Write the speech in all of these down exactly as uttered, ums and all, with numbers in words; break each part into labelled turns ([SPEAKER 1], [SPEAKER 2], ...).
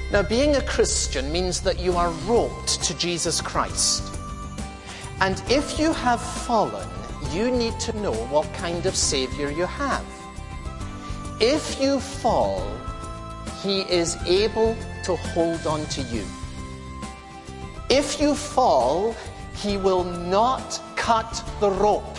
[SPEAKER 1] Now, being a Christian means that you are roped to Jesus Christ. And if you have fallen, you need to know what kind of Savior you have. If you fall, He is able to hold on to you. If you fall, He will not cut the rope.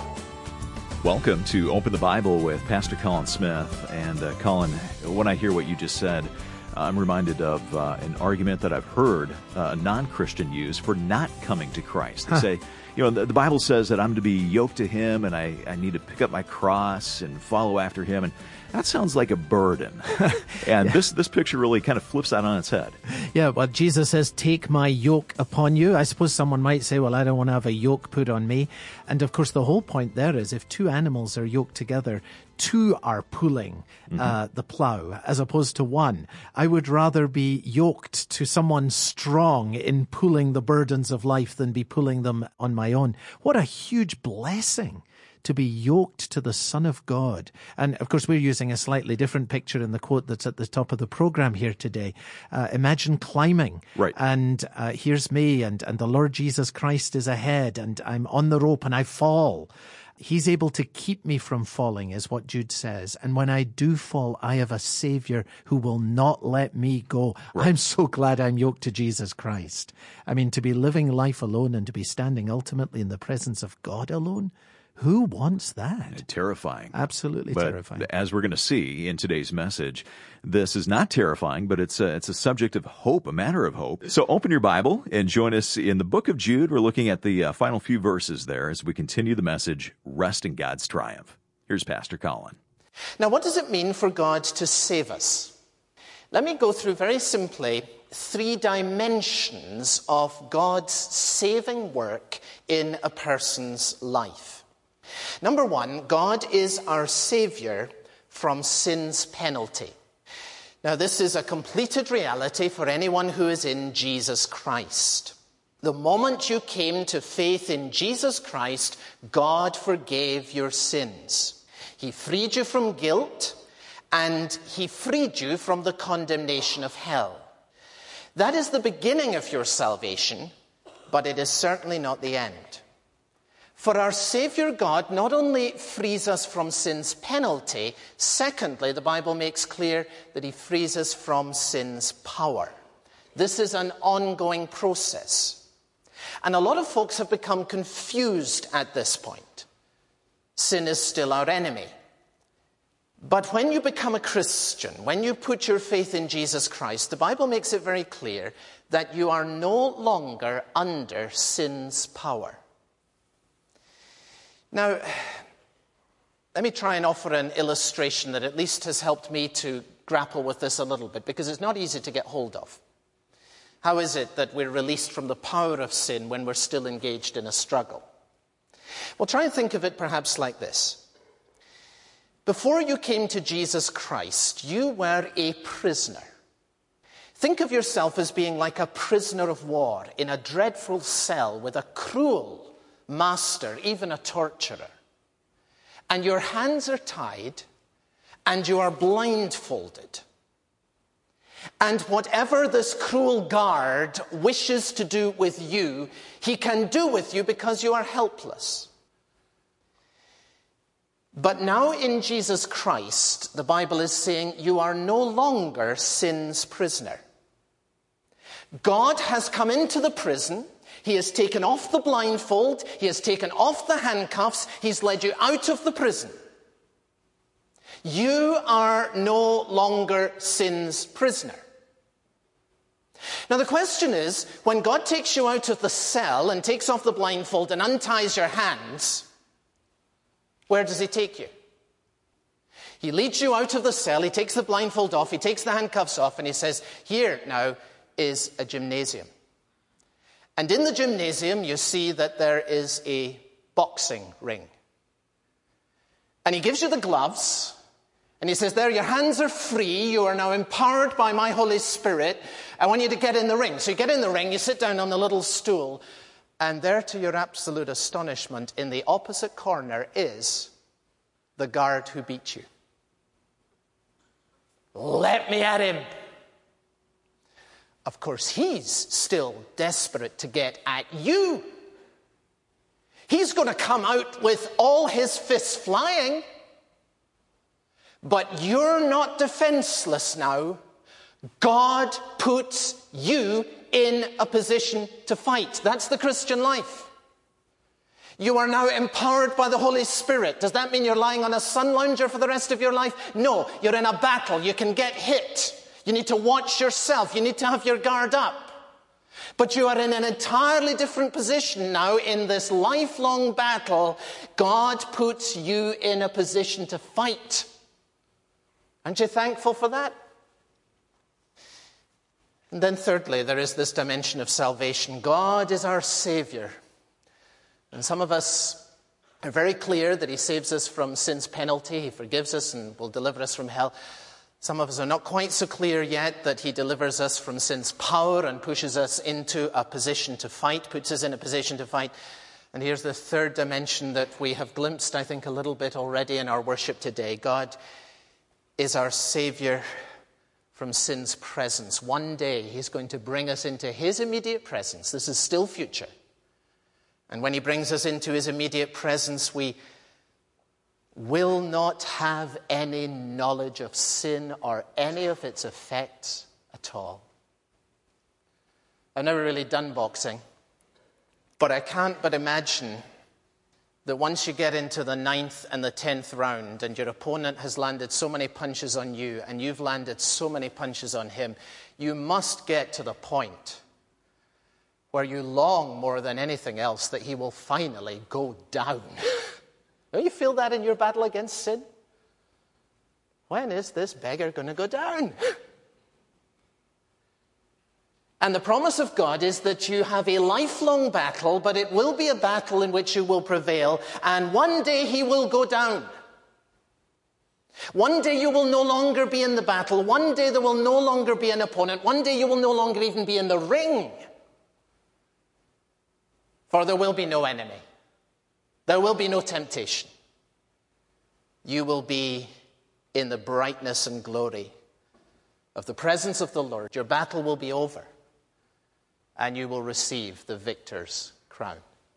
[SPEAKER 2] Welcome to Open the Bible with Pastor Colin Smith. And uh, Colin, when I hear what you just said, I'm reminded of uh, an argument that I've heard uh, a non-Christian use for not coming to Christ. They huh. say, you know, the, the Bible says that I'm to be yoked to Him and I, I need to pick up my cross and follow after Him. And that sounds like a burden. and yeah. this, this picture really kind of flips that on its head.
[SPEAKER 3] Yeah, well, Jesus says, take my yoke upon you. I suppose someone might say, well, I don't want to have a yoke put on me. And of course, the whole point there is if two animals are yoked together, two are pulling mm-hmm. uh, the plow as opposed to one. I would rather be yoked to someone strong in pulling the burdens of life than be pulling them on my own. What a huge blessing to be yoked to the Son of God. And of course, we're using a slightly different picture in the quote that's at the top of the program here today. Uh, imagine climbing.
[SPEAKER 2] Right.
[SPEAKER 3] And uh, here's me and, and the Lord Jesus Christ is ahead and I'm on the rope and I fall. He's able to keep me from falling, is what Jude says. And when I do fall, I have a Savior who will not let me go. Right. I'm so glad I'm yoked to Jesus Christ. I mean, to be living life alone and to be standing ultimately in the presence of God alone, who wants that?
[SPEAKER 2] Terrifying.
[SPEAKER 3] Absolutely
[SPEAKER 2] but
[SPEAKER 3] terrifying.
[SPEAKER 2] As we're going to see in today's message, this is not terrifying, but it's a, it's a subject of hope, a matter of hope. So open your Bible and join us in the book of Jude. We're looking at the uh, final few verses there as we continue the message, Rest in God's Triumph. Here's Pastor Colin.
[SPEAKER 1] Now, what does it mean for God to save us? Let me go through very simply three dimensions of God's saving work in a person's life. Number one, God is our Savior from sin's penalty. Now, this is a completed reality for anyone who is in Jesus Christ. The moment you came to faith in Jesus Christ, God forgave your sins. He freed you from guilt, and He freed you from the condemnation of hell. That is the beginning of your salvation, but it is certainly not the end. For our Savior God not only frees us from sin's penalty, secondly, the Bible makes clear that He frees us from sin's power. This is an ongoing process. And a lot of folks have become confused at this point. Sin is still our enemy. But when you become a Christian, when you put your faith in Jesus Christ, the Bible makes it very clear that you are no longer under sin's power. Now, let me try and offer an illustration that at least has helped me to grapple with this a little bit, because it's not easy to get hold of. How is it that we're released from the power of sin when we're still engaged in a struggle? Well, try and think of it perhaps like this. Before you came to Jesus Christ, you were a prisoner. Think of yourself as being like a prisoner of war in a dreadful cell with a cruel master, even a torturer. And your hands are tied and you are blindfolded. And whatever this cruel guard wishes to do with you, he can do with you because you are helpless. But now in Jesus Christ, the Bible is saying you are no longer sin's prisoner. God has come into the prison. He has taken off the blindfold. He has taken off the handcuffs. He's led you out of the prison. You are no longer sin's prisoner. Now the question is, when God takes you out of the cell and takes off the blindfold and unties your hands, where does He take you? He leads you out of the cell. He takes the blindfold off. He takes the handcuffs off and He says, here now is a gymnasium. And in the gymnasium, you see that there is a boxing ring. And He gives you the gloves, and He says, there, your hands are free. You are now empowered by my Holy Spirit. I want you to get in the ring. So you get in the ring, you sit down on the little stool, and there, to your absolute astonishment, in the opposite corner is the guard who beat you. Let me at him. of course, he's still desperate to get at you. He's going to come out with all his fists flying. But you're not defenseless now. God puts you in a position to fight. That's the Christian life. You are now empowered by the Holy Spirit. Does that mean you're lying on a sun lounger for the rest of your life? No, you're in a battle. You can get hit. You need to watch yourself. You need to have your guard up. But you are in an entirely different position now in this lifelong battle. God puts you in a position to fight. Aren't you thankful for that? And then thirdly, there is this dimension of salvation. God is our Savior. And some of us are very clear that he saves us from sin's penalty. He forgives us and will deliver us from hell. Some of us are not quite so clear yet that he delivers us from sin's power and pushes us into a position to fight, puts us in a position to fight. And here's the third dimension that we have glimpsed, I think, a little bit already in our worship today. God is our Savior from sin's presence. One day he's going to bring us into his immediate presence. This is still future. And when he brings us into his immediate presence, we will not have any knowledge of sin or any of its effects at all. I've never really done boxing, but I can't but imagine that once you get into the ninth and the tenth round and your opponent has landed so many punches on you and you've landed so many punches on him, you must get to the point where you long more than anything else that he will finally go down. Don't you feel that in your battle against sin? When is this beggar going to go down? And the promise of God is that you have a lifelong battle, but it will be a battle in which you will prevail, and one day he will go down. One day you will no longer be in the battle. One day there will no longer be an opponent. One day you will no longer even be in the ring. For there will be no enemy. There will be no temptation. You will be in the brightness and glory of the presence of the Lord. Your battle will be over, and you will receive the victor's crown.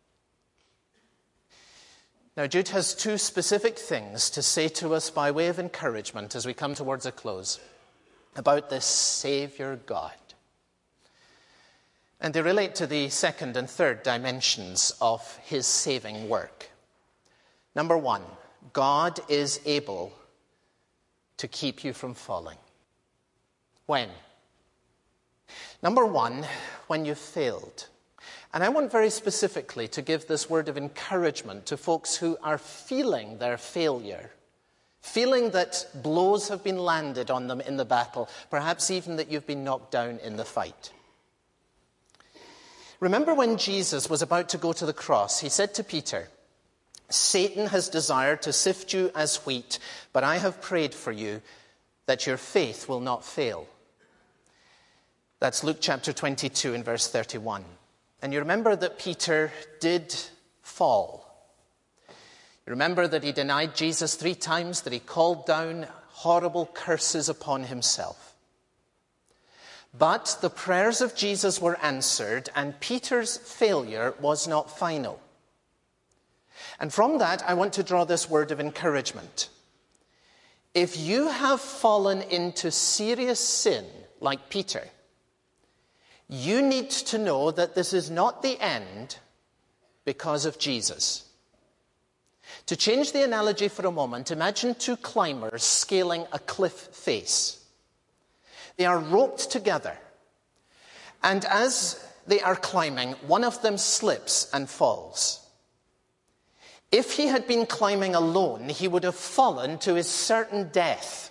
[SPEAKER 1] Now, Jude has two specific things to say to us by way of encouragement as we come towards a close about this Savior God. And they relate to the second and third dimensions of his saving work. Number one, God is able to keep you from falling. When? Number one, when you've failed. And I want very specifically to give this word of encouragement to folks who are feeling their failure, feeling that blows have been landed on them in the battle, perhaps even that you've been knocked down in the fight. Remember when Jesus was about to go to the cross, he said to Peter, Satan has desired to sift you as wheat, but I have prayed for you that your faith will not fail. That's Luke chapter twenty-two and verse thirty-one. And you remember that Peter did fall. You remember that he denied Jesus three times, that he called down horrible curses upon himself. But the prayers of Jesus were answered, and Peter's failure was not final. And from that, I want to draw this word of encouragement. If you have fallen into serious sin, like Peter, you need to know that this is not the end because of Jesus. To change the analogy for a moment, imagine two climbers scaling a cliff face. They are roped together, and as they are climbing, one of them slips and falls. If he had been climbing alone, he would have fallen to his certain death.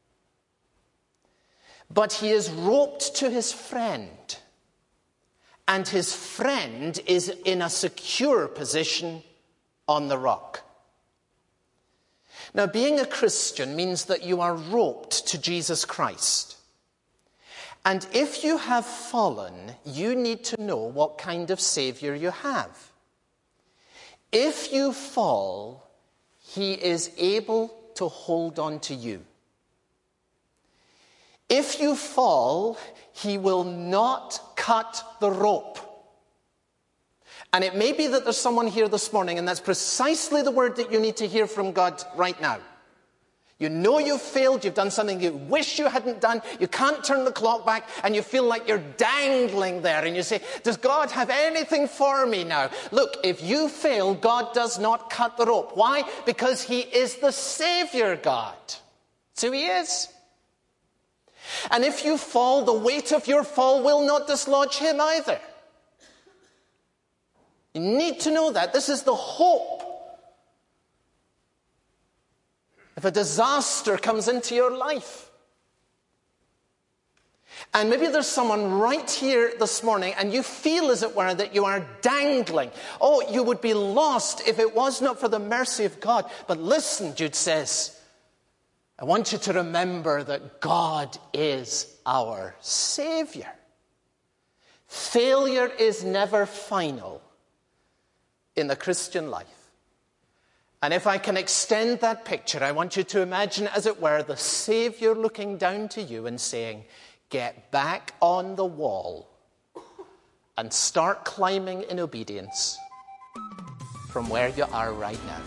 [SPEAKER 1] But he is roped to his friend, and his friend is in a secure position on the rock. Now, being a Christian means that you are roped to Jesus Christ. And if you have fallen, you need to know what kind of Savior you have. If you fall, he is able to hold on to you. If you fall, he will not cut the rope. And it may be that there's someone here this morning, and that's precisely the word that you need to hear from God right now. You know you've failed, you've done something you wish you hadn't done, you can't turn the clock back, and you feel like you're dangling there, and you say, does God have anything for me now? Look, if you fail, God does not cut the rope. Why? Because he is the Savior God. That's who he is. And if you fall, the weight of your fall will not dislodge him either. You need to know that. This is the hope. If a disaster comes into your life. And maybe there's someone right here this morning and you feel, as it were, that you are dangling. Oh, you would be lost if it was not for the mercy of God. But listen, Jude says, I want you to remember that God is our Savior. Failure is never final in the Christian life. And if I can extend that picture, I want you to imagine, as it were, the Savior looking down to you and saying, get back on the wall and start climbing in obedience from where you are right now.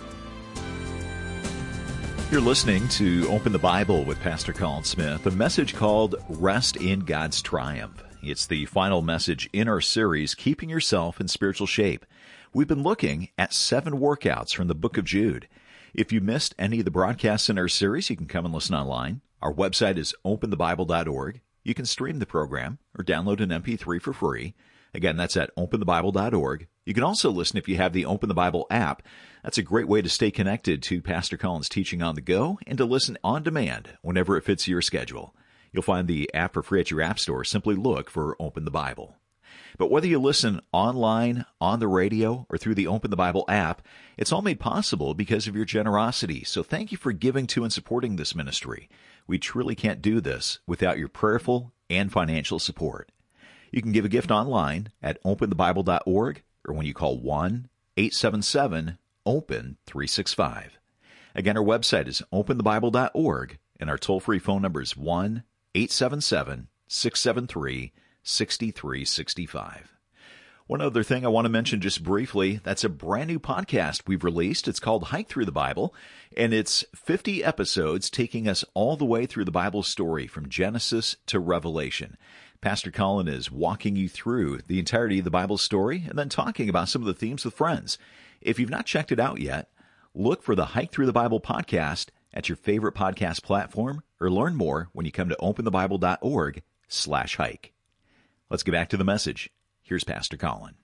[SPEAKER 2] You're listening to Open the Bible with Pastor Colin Smith, a message called Rest in God's Triumph. It's the final message in our series, Keeping Yourself in Spiritual Shape. We've been looking at seven workouts from the book of Jude. If you missed any of the broadcasts in our series, you can come and listen online. Our website is open the bible dot org. You can stream the program or download an M P three for free. Again, that's at open the bible dot org. You can also listen if you have the Open the Bible app. That's a great way to stay connected to Pastor Colin's teaching on the go and to listen on demand whenever it fits your schedule. You'll find the app for free at your app store. Simply look for Open the Bible. But whether you listen online, on the radio, or through the Open the Bible app, it's all made possible because of your generosity. So thank you for giving to and supporting this ministry. We truly can't do this without your prayerful and financial support. You can give a gift online at open the bible dot org or when you call one eight seven seven open three six five. Again, our website is open the bible dot org and our toll-free phone number is one eight seven seven six seven three six three six five. One other thing I want to mention just briefly, that's a brand new podcast we've released. It's called Hike Through the Bible, and it's fifty episodes taking us all the way through the Bible story from Genesis to Revelation. Pastor Colin is walking you through the entirety of the Bible story and then talking about some of the themes with friends. If you've not checked it out yet, look for the Hike Through the Bible podcast at your favorite podcast platform or learn more when you come to open the bible dot org slash hike. Let's get back to the message. Here's Pastor Colin.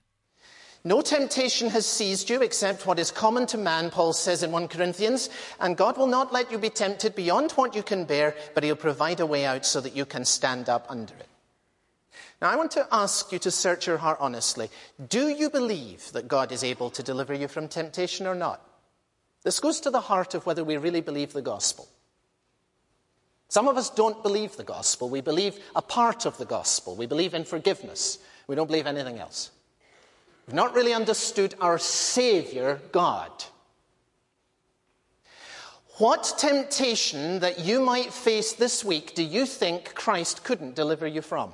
[SPEAKER 1] No temptation has seized you except what is common to man, Paul says in First Corinthians, and God will not let you be tempted beyond what you can bear, but he'll provide a way out so that you can stand up under it. Now, I want to ask you to search your heart honestly. Do you believe that God is able to deliver you from temptation or not? This goes to the heart of whether we really believe the gospel. Some of us don't believe the gospel. We believe a part of the gospel. We believe in forgiveness. We don't believe anything else. We've not really understood our Savior, God. What temptation that you might face this week do you think Christ couldn't deliver you from?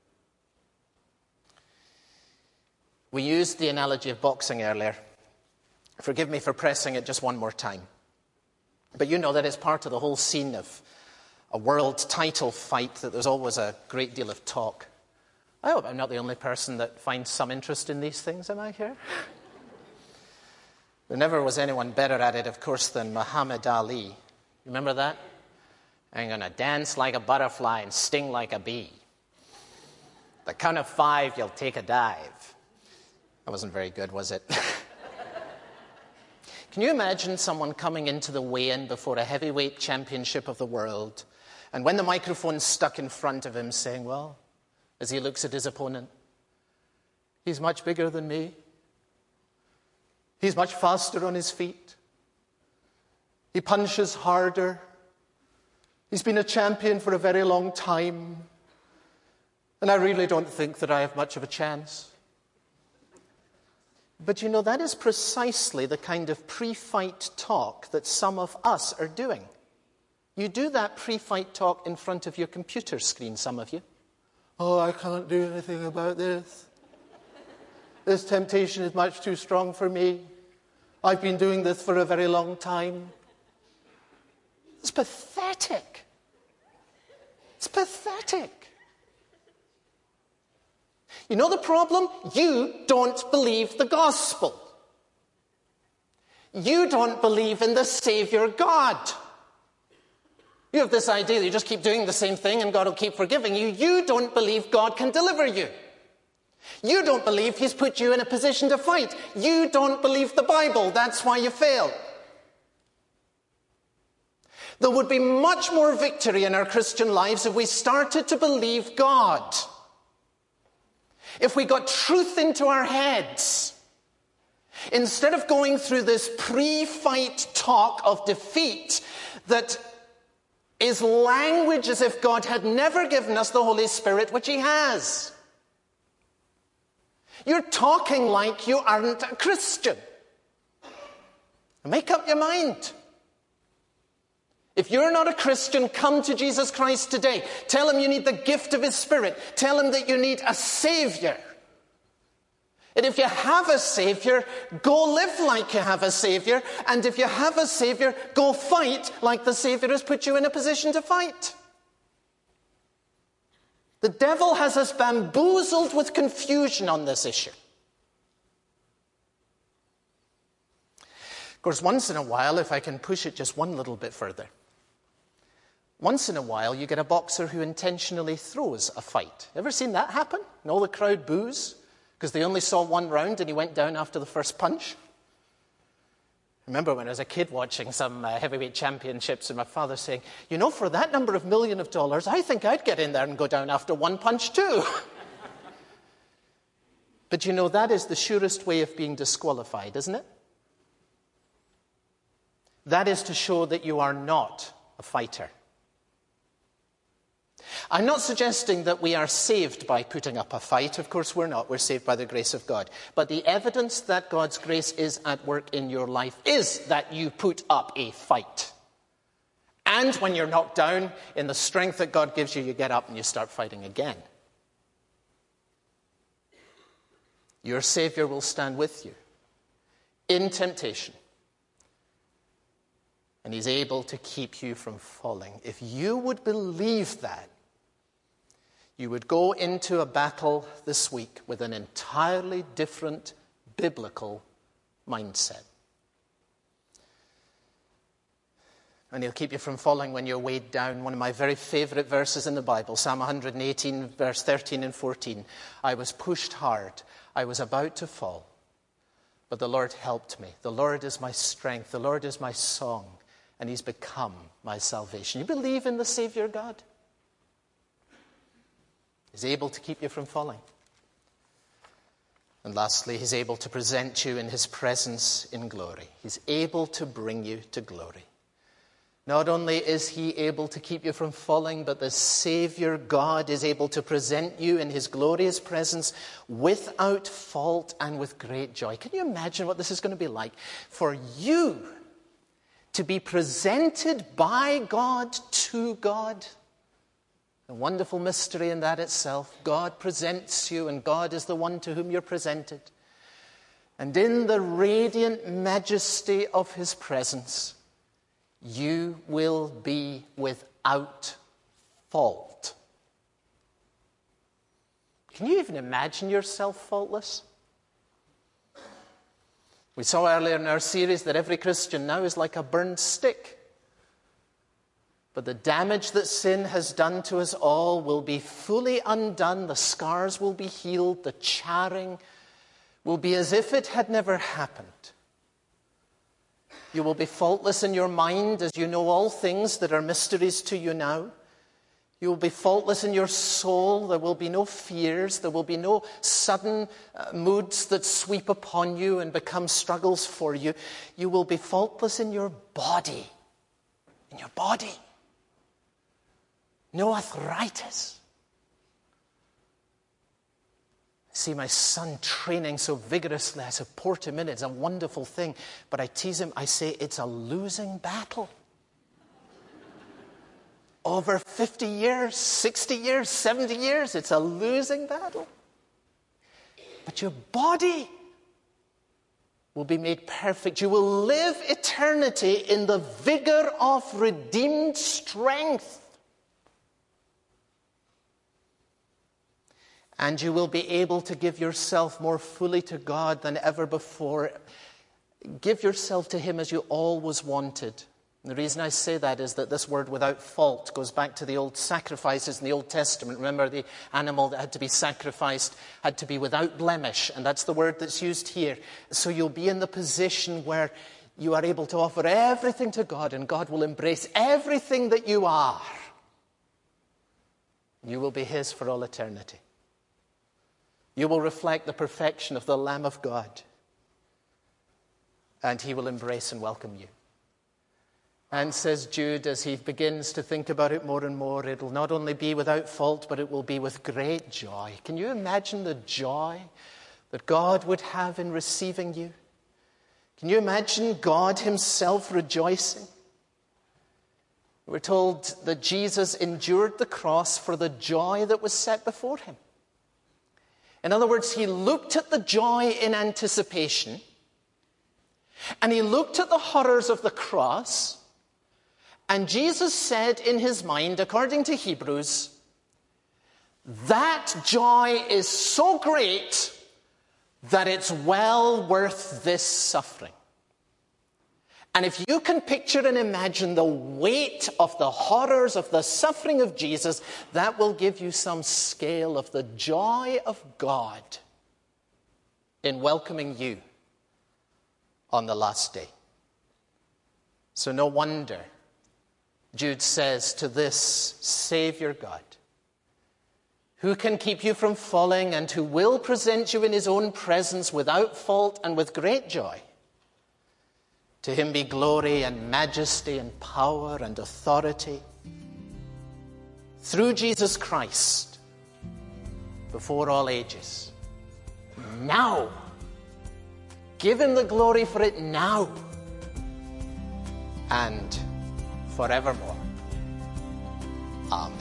[SPEAKER 1] We used the analogy of boxing earlier. Forgive me for pressing it just one more time. But you know that it's part of the whole scene of a world title fight that there's always a great deal of talk. I hope I'm not the only person that finds some interest in these things, am I here? There never was anyone better at it, of course, than Muhammad Ali. Remember that? I'm going to dance like a butterfly and sting like a bee. The count of five, you'll take a dive. That wasn't very good, was it? Can you imagine someone coming into the weigh-in before a heavyweight championship of the world, and when the microphone's stuck in front of him saying, well, as he looks at his opponent, he's much bigger than me. He's much faster on his feet. He punches harder. He's been a champion for a very long time. And I really don't think that I have much of a chance. But you know, that is precisely the kind of pre-fight talk that some of us are doing. You do that pre-fight talk in front of your computer screen, some of you. Oh, I can't do anything about this. This temptation is much too strong for me. I've been doing this for a very long time. It's pathetic. It's pathetic. You know the problem? You don't believe the gospel. You don't believe in the Savior God. You have this idea that you just keep doing the same thing and God will keep forgiving you. You don't believe God can deliver you. You don't believe he's put you in a position to fight. You don't believe the Bible. That's why you fail. There would be much more victory in our Christian lives if we started to believe God. If we got truth into our heads. Instead of going through this pre-fight talk of defeat that is language as if God had never given us the Holy Spirit, which he has. You're talking like you aren't a Christian. Make up your mind. If you're not a Christian, come to Jesus Christ today. Tell him you need the gift of his Spirit. Tell him that you need a Savior. And if you have a Savior, go live like you have a Savior. And if you have a Savior, go fight like the Savior has put you in a position to fight. The devil has us bamboozled with confusion on this issue. Of course, once in a while, if I can push it just one little bit further, once in a while you get a boxer who intentionally throws a fight. Ever seen that happen? And all the crowd boos because they only saw one round and he went down after the first punch. I remember when I was a kid watching some uh, heavyweight championships and my father saying, you know, for that number of million of dollars, I think I'd get in there and go down after one punch too. But you know, that is the surest way of being disqualified, isn't it? That is to show that you are not a fighter. I'm not suggesting that we are saved by putting up a fight. Of course we're not. We're saved by the grace of God. But the evidence that God's grace is at work in your life is that you put up a fight. And when you're knocked down, in the strength that God gives you, you get up and you start fighting again. Your Savior will stand with you in temptation. And he's able to keep you from falling. If you would believe that, you would go into a battle this week with an entirely different biblical mindset. And he'll keep you from falling when you're weighed down. One of my very favorite verses in the Bible, Psalm one eighteen, verse thirteen and fourteen. I was pushed hard. I was about to fall. But the Lord helped me. The Lord is my strength. The Lord is my song. And he's become my salvation. You believe in the Savior God? He's able to keep you from falling. And lastly, he's able to present you in his presence in glory. He's able to bring you to glory. Not only is he able to keep you from falling, but the Savior God is able to present you in his glorious presence without fault and with great joy. Can you imagine what this is going to be like? For you to be presented by God to God. A wonderful mystery in that itself. God presents you and God is the one to whom you're presented. And in the radiant majesty of his presence, you will be without fault. Can you even imagine yourself faultless? We saw earlier in our series that every Christian now is like a burned stick. But the damage that sin has done to us all will be fully undone. The scars will be healed. The charring will be as if it had never happened. You will be faultless in your mind as you know all things that are mysteries to you now. You will be faultless in your soul. There will be no fears. There will be no sudden uh, moods that sweep upon you and become struggles for you. You will be faultless in your body. In your body. No arthritis. I see my son training so vigorously. I support him in it. It's a wonderful thing. But I tease him. I say it's a losing battle. over fifty years, sixty years, seventy years. It's a losing battle. But your body will be made perfect. You will live eternity in the vigor of redeemed strength. And you will be able to give yourself more fully to God than ever before. Give yourself to Him as you always wanted. And the reason I say that is that this word without fault goes back to the old sacrifices in the Old Testament. Remember, the animal that had to be sacrificed had to be without blemish, and that's the word that's used here. So you'll be in the position where you are able to offer everything to God, and God will embrace everything that you are. You will be His for all eternity. You will reflect the perfection of the Lamb of God, and He will embrace and welcome you. And says Jude, as he begins to think about it more and more, it'll not only be without fault, but it will be with great joy. Can you imagine the joy that God would have in receiving you? Can you imagine God Himself rejoicing? We're told that Jesus endured the cross for the joy that was set before Him. In other words, He looked at the joy in anticipation, and He looked at the horrors of the cross. And Jesus said in His mind, according to Hebrews, that joy is so great that it's well worth this suffering. And if you can picture and imagine the weight of the horrors of the suffering of Jesus, that will give you some scale of the joy of God in welcoming you on the last day. So no wonder Jude says to this Savior God, who can keep you from falling and who will present you in His own presence without fault and with great joy. To Him be glory and majesty and power and authority through Jesus Christ before all ages. Now, give Him the glory for it now and forevermore. Amen.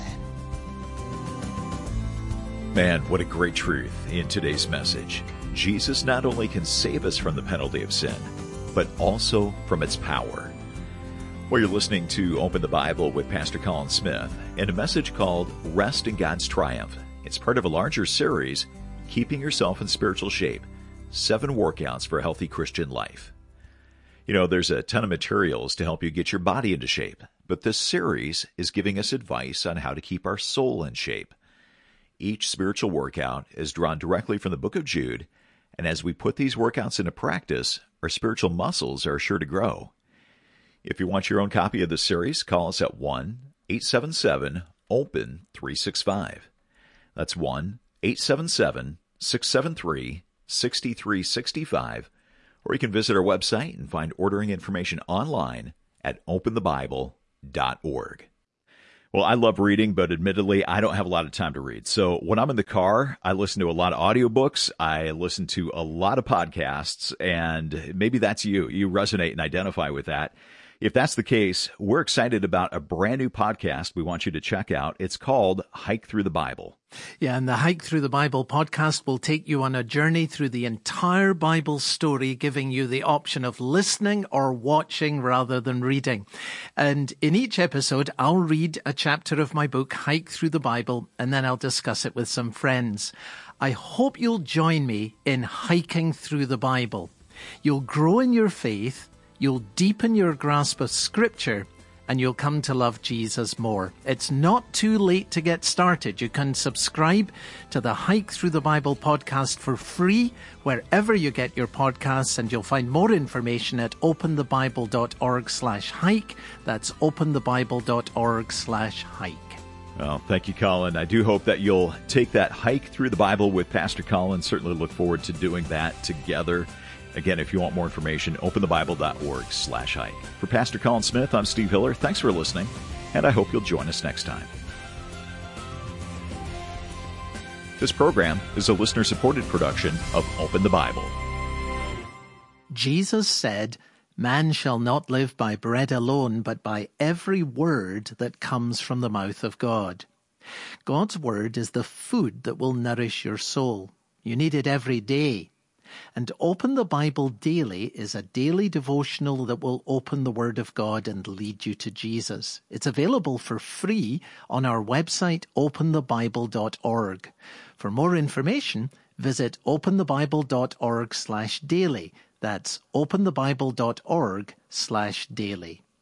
[SPEAKER 2] Man, what a great truth in today's message. Jesus not only can save us from the penalty of sin, but also from its power. Well, you're listening to Open the Bible with Pastor Colin Smith and a message called Rest in God's Triumph. It's part of a larger series, Keeping Yourself in Spiritual Shape, Seven Workouts for a Healthy Christian Life. You know, there's a ton of materials to help you get your body into shape, but this series is giving us advice on how to keep our soul in shape. Each spiritual workout is drawn directly from the book of Jude, and as we put these workouts into practice, our spiritual muscles are sure to grow. If you want your own copy of this series, call us at one eight seven seven open three six five. That's one eight seven seven six seven three six three six five. Or you can visit our website and find ordering information online at open the bible dot org. Well, I love reading, but admittedly, I don't have a lot of time to read. So when I'm in the car, I listen to a lot of audiobooks. I listen to a lot of podcasts, and maybe that's you. You resonate and identify with that. If that's the case, we're excited about a brand new podcast we want you to check out. It's called Hike Through the Bible.
[SPEAKER 3] Yeah, and the Hike Through the Bible podcast will take you on a journey through the entire Bible story, giving you the option of listening or watching rather than reading. And in each episode, I'll read a chapter of my book, Hike Through the Bible, and then I'll discuss it with some friends. I hope you'll join me in hiking through the Bible. You'll grow in your faith, you'll deepen your grasp of Scripture, and you'll come to love Jesus more. It's not too late to get started. You can subscribe to the Hike Through the Bible podcast for free wherever you get your podcasts, and you'll find more information at open the bible dot org slash hike. That's open the bible dot org slash hike.
[SPEAKER 2] Well, thank you, Colin. I do hope that you'll take that hike through the Bible with Pastor Colin. Certainly look forward to doing that together. Again, if you want more information, open the bible dot org slash hike. For Pastor Colin Smith, I'm Steve Hiller. Thanks for listening, and I hope you'll join us next time. This program is a listener-supported production of Open the Bible.
[SPEAKER 3] Jesus said, Man shall not live by bread alone, but by every word that comes from the mouth of God. God's word is the food that will nourish your soul. You need it every day. And Open the Bible Daily is a daily devotional that will open the Word of God and lead you to Jesus. It's available for free on our website, open the bible dot org. For more information, visit open the bible dot org slash daily. That's open the bible dot org slash daily.